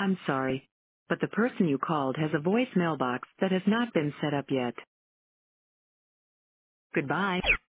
I'm sorry, but the person you called has a voicemail box that has not been set up yet. Goodbye.